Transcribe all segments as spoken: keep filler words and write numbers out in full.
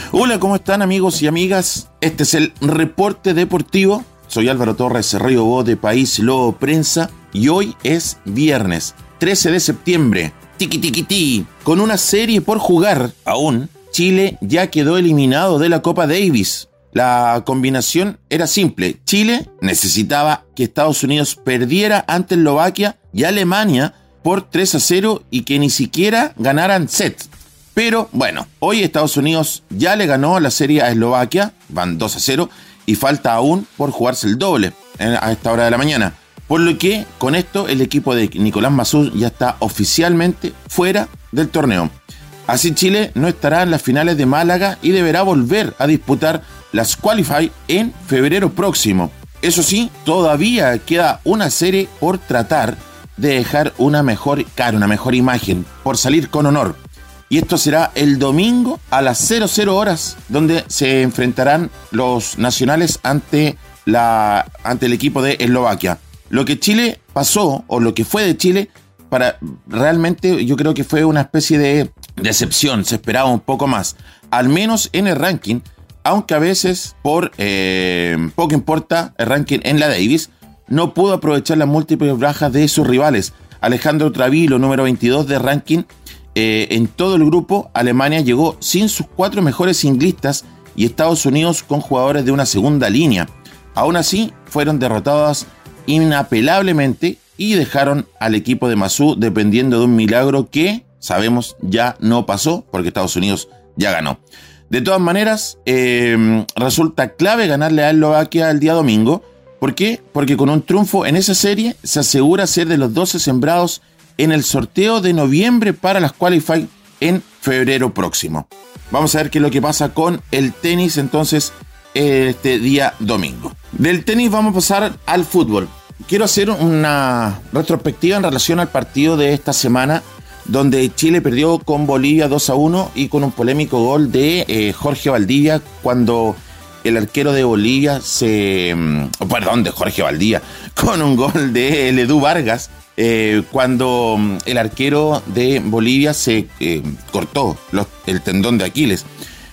Hola, ¿cómo están amigos y amigas? Este es el Reporte Deportivo. Soy Álvaro Torres, Río Voz de País Lobo Prensa y hoy es viernes trece de septiembre. Tiki tiki ti. Con una serie por jugar aún, Chile ya quedó eliminado de la Copa Davis. La combinación era simple. Chile necesitaba que Estados Unidos perdiera ante Eslovaquia y Alemania por tres a cero y que ni siquiera ganaran set. Pero bueno, hoy Estados Unidos ya le ganó la serie a Eslovaquia, van dos a cero, y falta aún por jugarse el doble a esta hora de la mañana. Por lo que con esto el equipo de Nicolás Mazú ya está oficialmente fuera del torneo. Así Chile no estará en las finales de Málaga y deberá volver a disputar las Qualify en febrero próximo. Eso sí, todavía queda una serie por tratar de dejar una mejor cara, una mejor imagen, por salir con honor. Y esto será el domingo a las cero cero horas, donde se enfrentarán los nacionales ante, la, ante el equipo de Eslovaquia. Lo que Chile pasó, o lo que fue de Chile, para realmente yo creo que fue una especie de decepción. Se esperaba un poco más, al menos en el ranking, aunque a veces por eh, poco importa el ranking en la Davis, no pudo aprovechar las múltiples bajas de sus rivales. Alejandro Travilo, número veintidós de ranking, Eh, en todo el grupo. Alemania llegó sin sus cuatro mejores singlistas y Estados Unidos con jugadores de una segunda línea. Aún así, fueron derrotadas inapelablemente y dejaron al equipo de Mazú dependiendo de un milagro que, sabemos, ya no pasó porque Estados Unidos ya ganó. De todas maneras, eh, resulta clave ganarle a Eslovaquia el día domingo. ¿Por qué? Porque con un triunfo en esa serie se asegura ser de los doce sembrados en el sorteo de noviembre para las Qualify en febrero próximo. Vamos a ver qué es lo que pasa con el tenis entonces este día domingo. Del tenis vamos a pasar al fútbol. Quiero hacer una retrospectiva en relación al partido de esta semana, donde Chile perdió con Bolivia dos a uno y con un polémico gol de eh, Jorge Valdivia, cuando el arquero de Bolivia se... Perdón, de Jorge Valdivia, con un gol de Edu Vargas, Eh, cuando el arquero de Bolivia se eh, cortó los, el tendón de Aquiles.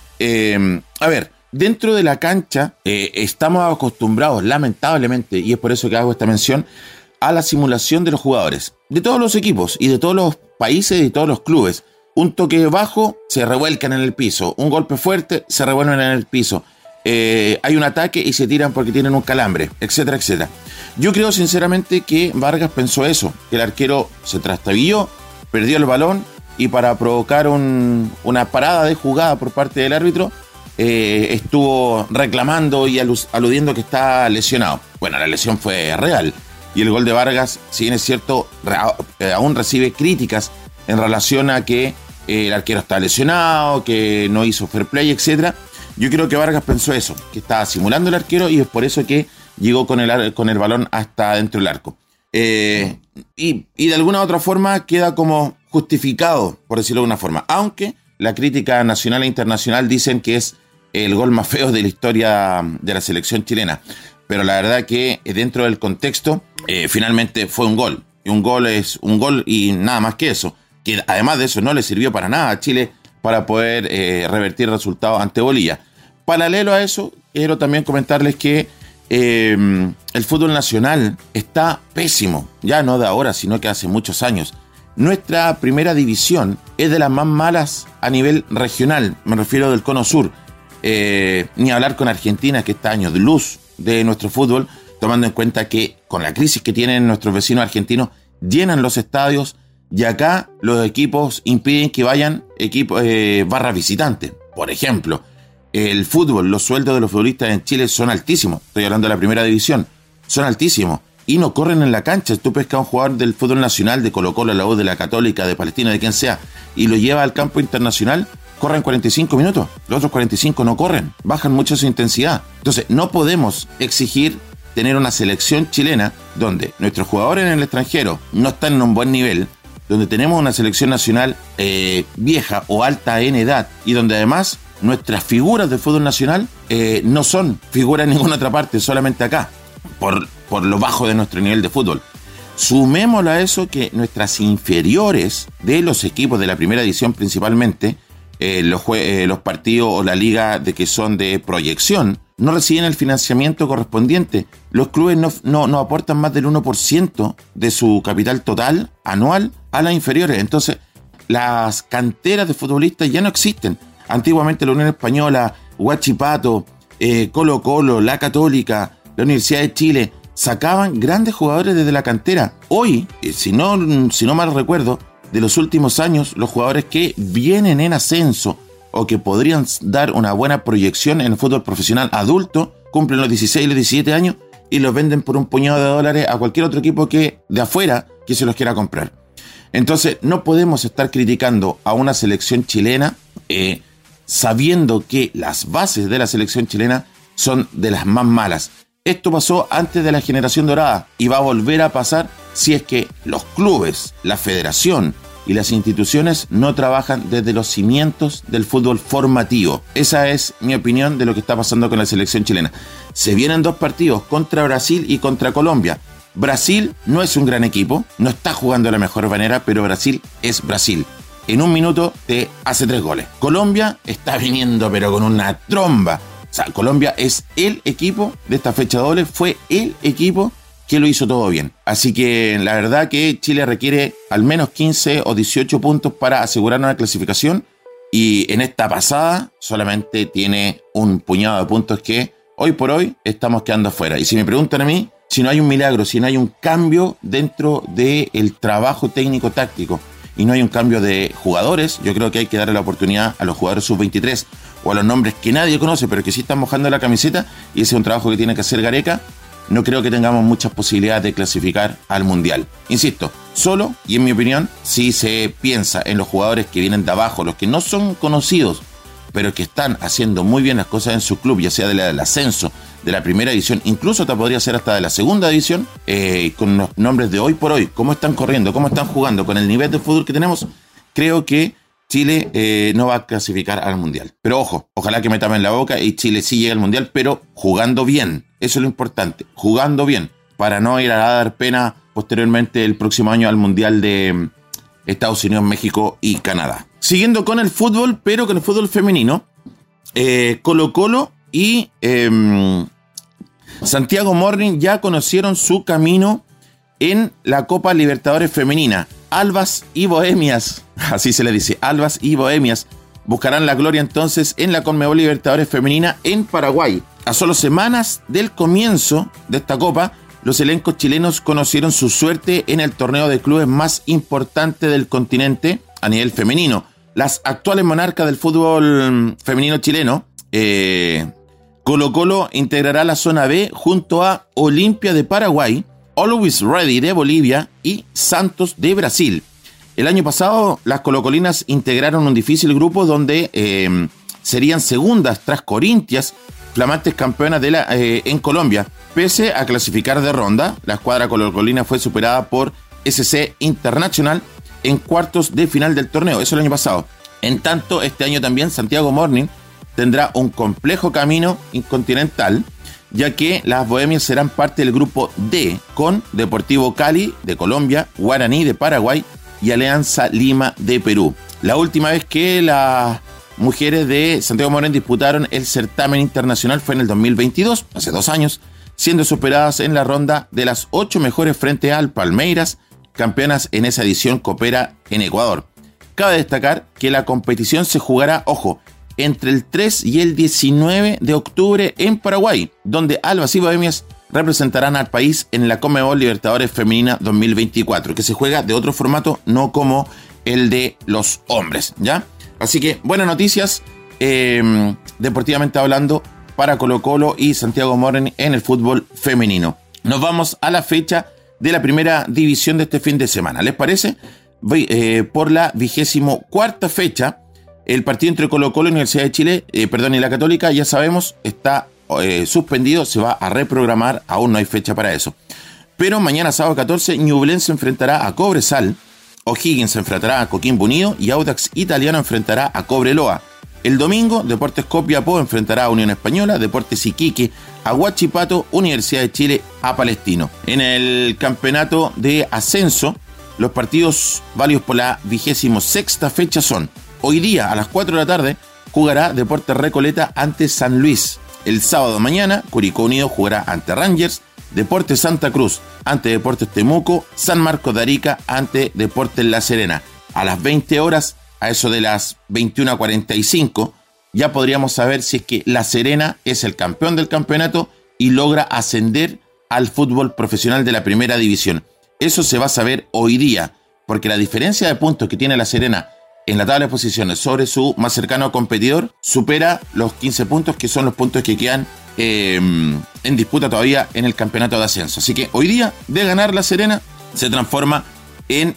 Eh, a ver, dentro de la cancha eh, estamos acostumbrados, lamentablemente, y es por eso que hago esta mención, a la simulación de los jugadores, de todos los equipos y de todos los países y de todos los clubes. Un toque bajo, se revuelcan en el piso. Un golpe fuerte, se revuelven en el piso. Eh, hay un ataque y se tiran porque tienen un calambre, etcétera, etcétera. Yo creo sinceramente que Vargas pensó eso, que el arquero se trastabilló, perdió el balón y para provocar un, una parada de jugada por parte del árbitro eh, estuvo reclamando y alus, aludiendo que está lesionado. Bueno, la lesión fue real y el gol de Vargas, si bien es cierto, eh, aún recibe críticas en relación a que eh, el arquero está lesionado, que no hizo fair play, etcétera. Yo creo que Vargas pensó eso, que estaba simulando el arquero y es por eso que llegó con el, con el balón hasta dentro del arco. Eh, y, y de alguna u otra forma queda como justificado, por decirlo de alguna forma. Aunque la crítica nacional e internacional dicen que es el gol más feo de la historia de la selección chilena. Pero la verdad que dentro del contexto, eh, finalmente fue un gol. Y un gol es un gol y nada más que eso. Que además de eso no le sirvió para nada a Chile para poder eh, revertir resultados ante Bolivia. Paralelo a eso, quiero también comentarles que eh, el fútbol nacional está pésimo, ya no de ahora, sino que hace muchos años. Nuestra primera división es de las más malas a nivel regional, me refiero del Cono Sur. Eh, ni hablar con Argentina, que está años de luz de nuestro fútbol, tomando en cuenta que con la crisis que tienen nuestros vecinos argentinos, llenan los estadios y acá los equipos impiden que vayan equipos, eh, barras visitantes. Por ejemplo, el fútbol, los sueldos de los futbolistas en Chile son altísimos. Estoy hablando de la primera división. Son altísimos. Y no corren en la cancha. Tú pescas a un jugador del fútbol nacional, de Colo Colo, la U, de la Católica, de Palestina, de quien sea, y lo lleva al campo internacional, corren cuarenta y cinco minutos. Los otros cuarenta y cinco no corren. Bajan mucho su intensidad. Entonces, no podemos exigir tener una selección chilena donde nuestros jugadores en el extranjero no están en un buen nivel, donde tenemos una selección nacional eh, vieja o alta en edad y donde además nuestras figuras del fútbol nacional eh, no son figuras en ninguna otra parte, solamente acá, por, por lo bajo de nuestro nivel de fútbol. Sumémosle a eso que nuestras inferiores de los equipos de la primera división principalmente eh, los, jue- eh, los partidos o la liga de que son de proyección no reciben el financiamiento correspondiente. Los clubes no, no, no aportan más del uno por ciento de su capital total anual a las inferiores. Entonces, las canteras de futbolistas ya no existen. Antiguamente la Unión Española, Huachipato, eh, Colo Colo, la Católica, la Universidad de Chile, sacaban grandes jugadores desde la cantera. Hoy, eh, si no, si no mal recuerdo, de los últimos años, los jugadores que vienen en ascenso o que podrían dar una buena proyección en el fútbol profesional adulto, cumplen los dieciséis y los diecisiete años y los venden por un puñado de dólares a cualquier otro equipo que de afuera que se los quiera comprar. Entonces no podemos estar criticando a una selección chilena eh, sabiendo que las bases de la selección chilena son de las más malas. Esto pasó antes de la generación dorada y va a volver a pasar si es que los clubes, la federación y las instituciones no trabajan desde los cimientos del fútbol formativo. Esa es mi opinión de lo que está pasando con la selección chilena. Se vienen dos partidos, contra Brasil y contra Colombia. Brasil no es un gran equipo, no está jugando de la mejor manera, pero Brasil es Brasil. En un minuto te hace tres goles. Colombia está viniendo pero con una tromba. O sea, Colombia es el equipo de esta fecha doble, fue el equipo que lo hizo todo bien. Así que la verdad que Chile requiere al menos quince o dieciocho puntos para asegurar una clasificación y en esta pasada solamente tiene un puñado de puntos que hoy por hoy estamos quedando afuera. Y si me preguntan a mí, si no hay un milagro, si no hay un cambio dentro del trabajo técnico-táctico y no hay un cambio de jugadores, yo creo que hay que darle la oportunidad a los jugadores sub veintitrés o a los nombres que nadie conoce pero que sí están mojando la camiseta, y ese es un trabajo que tiene que hacer Gareca. No creo que tengamos muchas posibilidades de clasificar al Mundial. Insisto, solo, y en mi opinión, si se piensa en los jugadores que vienen de abajo, los que no son conocidos, pero que están haciendo muy bien las cosas en su club, ya sea de la, del ascenso, de la primera división, incluso hasta podría ser hasta de la segunda división, eh, con los nombres de hoy por hoy, cómo están corriendo, cómo están jugando, con el nivel de fútbol que tenemos, creo que Chile eh, no va a clasificar al Mundial. Pero ojo, ojalá que me tapen la boca y Chile sí llegue al Mundial, pero jugando bien. Eso es lo importante, jugando bien, para no ir a dar pena posteriormente el próximo año al Mundial de Estados Unidos, México y Canadá. Siguiendo con el fútbol, pero con el fútbol femenino, eh, Colo Colo y eh, Santiago Morning ya conocieron su camino en la Copa Libertadores Femenina. Albas y Bohemias, así se le dice, Albas y Bohemias, buscarán la gloria entonces en la Conmebol Libertadores Femenina en Paraguay. A solo semanas del comienzo de esta copa, los elencos chilenos conocieron su suerte en el torneo de clubes más importante del continente a nivel femenino. Las actuales monarcas del fútbol femenino chileno, eh, Colo Colo integrará la zona B junto a Olimpia de Paraguay, Always Ready de Bolivia y Santos de Brasil. El año pasado, las colocolinas integraron un difícil grupo donde eh, serían segundas tras Corinthians, flamantes campeonas de la, eh, en Colombia. Pese a clasificar de ronda, la escuadra colocolina fue superada por S C Internacional en cuartos de final del torneo. Eso el año pasado. En tanto, este año también Santiago Morning tendrá un complejo camino incontinental, ya que las bohemias serán parte del grupo D con Deportivo Cali de Colombia, Guaraní de Paraguay y Alianza Lima de Perú. La última vez que las mujeres de Santiago Morning disputaron el certamen internacional fue en el dos mil veintidós, hace dos años, siendo superadas en la ronda de las ocho mejores frente al Palmeiras, campeonas en esa edición Coopera en Ecuador. Cabe destacar que la competición se jugará, ojo, entre el tres y el diecinueve de octubre en Paraguay, donde Albas y Bohemias representarán al país en la Conmebol Libertadores Femenina dos mil veinticuatro, que se juega de otro formato, no como el de los hombres, ¿ya? Así que buenas noticias, eh, deportivamente hablando, para Colo Colo y Santiago Morning en el fútbol femenino. Nos vamos a la fecha de la primera división de este fin de semana. ¿Les parece? Voy, eh, por la vigésimo cuarta fecha, el partido entre Colo Colo y Universidad de Chile, eh, perdón, y la Católica, ya sabemos, está eh, suspendido, se va a reprogramar, aún no hay fecha para eso. Pero mañana sábado catorce, Ñublense se enfrentará a Cobresal, O'Higgins se enfrentará a Coquimbo Unido y Audax Italiano enfrentará a Cobreloa. El domingo, Deportes Copiapó enfrentará a Unión Española, Deportes Iquique a Huachipato, Universidad de Chile a Palestino. En el campeonato de ascenso, los partidos válidos por la vigésimo sexta fecha son Hoy día, a las cuatro de la tarde, jugará Deportes Recoleta ante San Luis. El sábado mañana, Curicó Unido jugará ante Rangers, Deportes Santa Cruz ante Deportes Temuco, San Marcos de Arica ante Deportes La Serena. A las veinte horas, a eso de las veintiuna cuarenta y cinco, ya podríamos saber si es que La Serena es el campeón del campeonato y logra ascender al fútbol profesional de la primera división. Eso se va a saber hoy día, porque la diferencia de puntos que tiene La Serena en la tabla de posiciones sobre su más cercano competidor supera los quince puntos, que son los puntos que quedan eh, en disputa todavía en el campeonato de ascenso. Así que hoy día, de ganar La Serena, se transforma en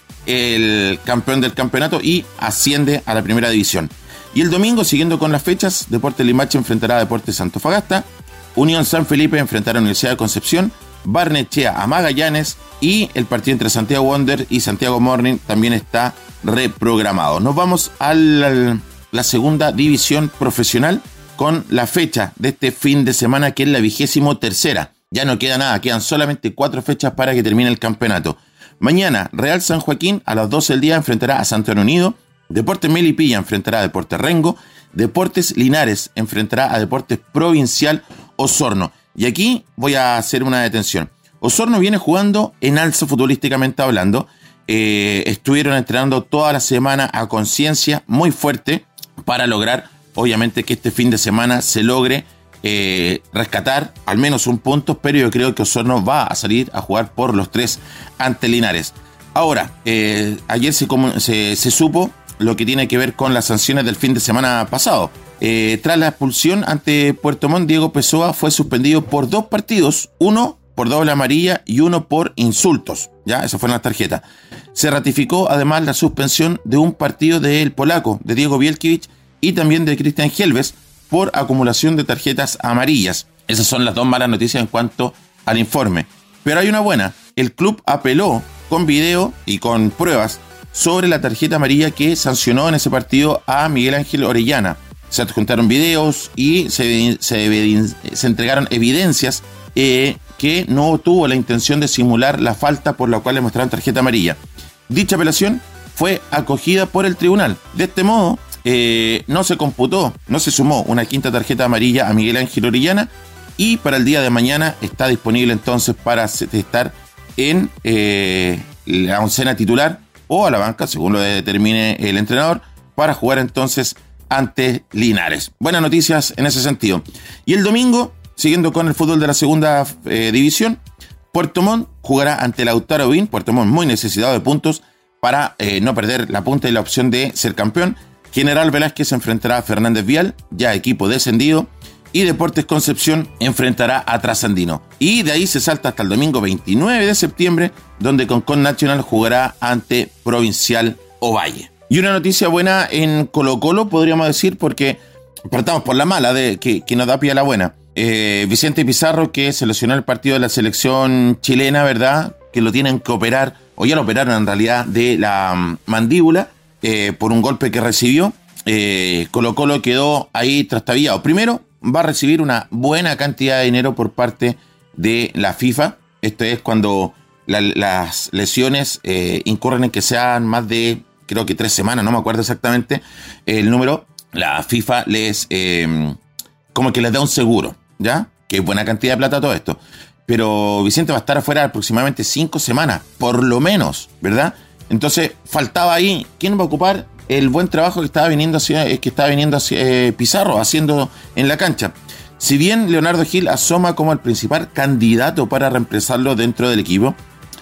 el campeón del campeonato y asciende a la primera división. Y el domingo, siguiendo con las fechas, Deportes Limache enfrentará a Deportes Antofagasta, Unión San Felipe enfrentará a Universidad de Concepción, Barnechea a Magallanes, y el partido entre Santiago Wander y Santiago Morning también está reprogramado. Nos vamos a la, la segunda división profesional con la fecha de este fin de semana, que es la vigésimo tercera. Ya no queda nada, quedan solamente cuatro fechas para que termine el campeonato. Mañana, Real San Joaquín a las doce del día enfrentará a Santiago Unido, Deportes Melipilla enfrentará a Deportes Rengo, Deportes Linares enfrentará a Deportes Provincial Osorno. Y aquí voy a hacer una detención. Osorno viene jugando en alza futbolísticamente hablando. Eh, estuvieron entrenando toda la semana a conciencia muy fuerte para lograr, obviamente, que este fin de semana se logre eh, rescatar al menos un punto, pero yo creo que Osorno va a salir a jugar por los tres ante Linares. Ahora, eh, ayer se, se, se supo lo que tiene que ver con las sanciones del fin de semana pasado. Eh, tras la expulsión ante Puerto Montt, Diego Pessoa fue suspendido por dos partidos, uno por doble amarilla y uno por insultos. Ya, esas fueron las tarjetas. Se ratificó además la suspensión de un partido del polaco, de Diego Bielkiewicz, y también de Cristian Helves por acumulación de tarjetas amarillas. Esas son las dos malas noticias en cuanto al informe. Pero hay una buena. El club apeló con video y con pruebas sobre la tarjeta amarilla que sancionó en ese partido a Miguel Ángel Orellana. Se adjuntaron videos y se, se, se entregaron evidencias eh, que no tuvo la intención de simular la falta por la cual le mostraron tarjeta amarilla. Dicha apelación fue acogida por el tribunal. De este modo, eh, no se computó, no se sumó una quinta tarjeta amarilla a Miguel Ángel Orellana, y para el día de mañana está disponible entonces para estar en eh, la oncena titular o a la banca, según lo determine el entrenador, para jugar entonces ante Linares. Buenas noticias en ese sentido. Y el domingo, siguiendo con el fútbol de la segunda eh, división, Puerto Montt jugará ante Lautaro Bin. Puerto Montt muy necesitado de puntos para eh, no perder la punta y la opción de ser campeón. General Velázquez enfrentará a Fernández Vial, ya equipo descendido, y Deportes Concepción enfrentará a Trasandino. Y de ahí se salta hasta el domingo veintinueve de septiembre, donde Concon Nacional jugará ante Provincial Ovalle. Y una noticia buena en Colo-Colo, podríamos decir, porque partamos por la mala, de que, que nos da pie a la buena. Eh, Vicente Pizarro, que se lesionó el partido de la selección chilena, ¿verdad? Que lo tienen que operar, o ya lo operaron en realidad, de la um, mandíbula, eh, por un golpe que recibió. Eh, Colo-Colo quedó ahí trastabillado. Primero, va a recibir una buena cantidad de dinero por parte de la FIFA. Esto es cuando la, las lesiones eh, incurren en que sean más de, creo que tres semanas, no me acuerdo exactamente el número. La FIFA les, eh, como que les da un seguro, ¿ya? Que es buena cantidad de plata todo esto. Pero Vicente va a estar afuera aproximadamente cinco semanas, por lo menos, ¿verdad? Entonces, faltaba ahí, ¿quién va a ocupar el buen trabajo que estaba viniendo hacia, que estaba viniendo hacia, eh, Pizarro haciendo en la cancha? Si bien Leonardo Gil asoma como el principal candidato para reemplazarlo dentro del equipo,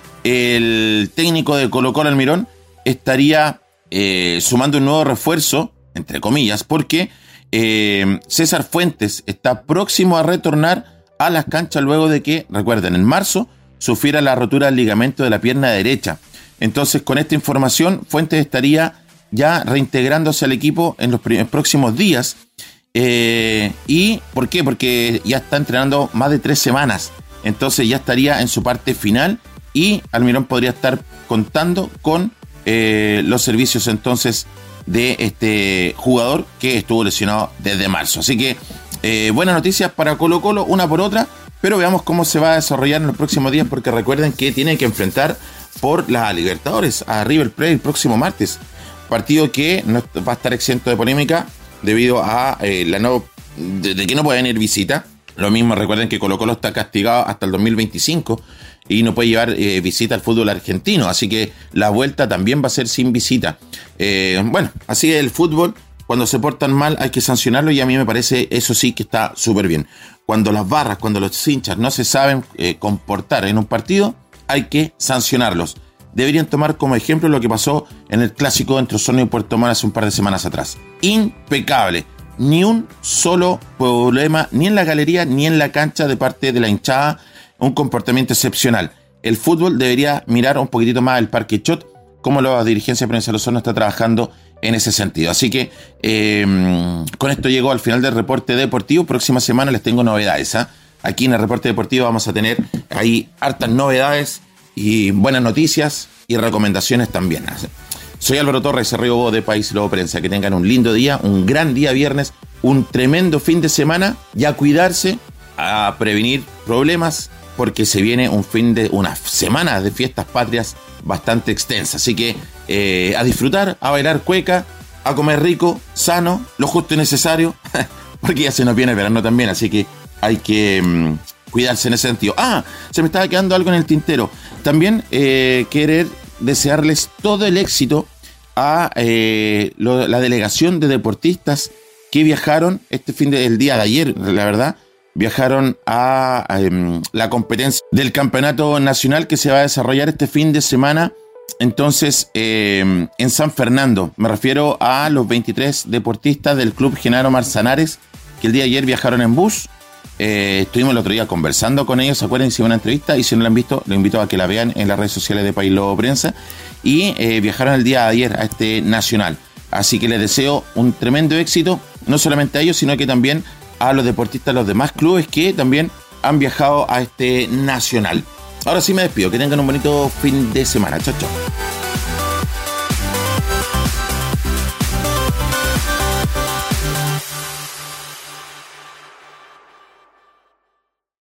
el técnico de Colo-Colo Almirón estaría eh, sumando un nuevo refuerzo, entre comillas, porque eh, César Fuentes está próximo a retornar a las canchas luego de que, recuerden, en marzo sufriera la rotura del ligamento de la pierna derecha. Entonces, con esta información, Fuentes estaría ya reintegrándose al equipo en los próximos días. Eh, ¿Y por qué? Porque ya está entrenando más de tres semanas. Entonces ya estaría en su parte final y Almirón podría estar contando con eh, los servicios entonces de este jugador que estuvo lesionado desde marzo. Así que eh, buenas noticias para Colo-Colo, una por otra, pero veamos cómo se va a desarrollar en los próximos días, porque recuerden que tienen que enfrentar por la Libertadores a River Plate el próximo martes. partido que no va a estar exento de polémica debido a eh, la no, de, de que no pueden ir visita. Lo mismo, recuerden que Colo Colo está castigado hasta el dos mil veinticinco y no puede llevar eh, visita al fútbol argentino, así que la vuelta también va a ser sin visita. Eh, bueno, así es el fútbol. Cuando se portan mal hay que sancionarlo y a mí me parece eso sí que está súper bien. Cuando las barras, cuando los hinchas no se saben eh, comportar en un partido, hay que sancionarlos. Deberían tomar como ejemplo lo que pasó en el clásico entre Osorno y Puerto Montt hace un par de semanas atrás. Impecable. Ni un solo problema, ni en la galería, ni en la cancha de parte de la hinchada. Un comportamiento excepcional. El fútbol debería mirar un poquitito más el Parque Chot, como la dirigencia de Provincial Osorno está trabajando en ese sentido. Así que eh, con esto llegó al final del reporte deportivo. Próxima semana les tengo novedades. ¿eh? Aquí en el reporte deportivo vamos a tener ahí hartas novedades y buenas noticias y recomendaciones también. Soy Álvaro Torres, Cerrillo Bo de País Lobo Prensa. Que tengan un lindo día, un gran día viernes, un tremendo fin de semana y a cuidarse, a prevenir problemas, porque se viene un fin de unas semanas de fiestas patrias bastante extensa. Así que eh, a disfrutar, a bailar cueca, a comer rico, sano, lo justo y necesario, porque ya se nos viene el verano también, así que hay que mmm, cuidarse en ese sentido. Ah, se me estaba quedando algo en el tintero. También eh, querer desearles todo el éxito a eh, lo, la delegación de deportistas que viajaron este fin de, el día de ayer, la verdad, viajaron a, a um, la competencia del campeonato nacional que se va a desarrollar este fin de semana. Entonces, eh, en San Fernando, me refiero a los veintitrés deportistas del Club Genaro Manzanares que el día de ayer viajaron en bus. Eh, estuvimos el otro día conversando con ellos, ¿se acuerdan? Hicimos una entrevista y si no la han visto, los invito a que la vean en las redes sociales de País Lobo Prensa. Y eh, viajaron el día de ayer a este nacional. Así que les deseo un tremendo éxito, no solamente a ellos, sino que también a los deportistas de los demás clubes que también han viajado a este nacional. Ahora sí me despido, que tengan un bonito fin de semana. Chao, chao.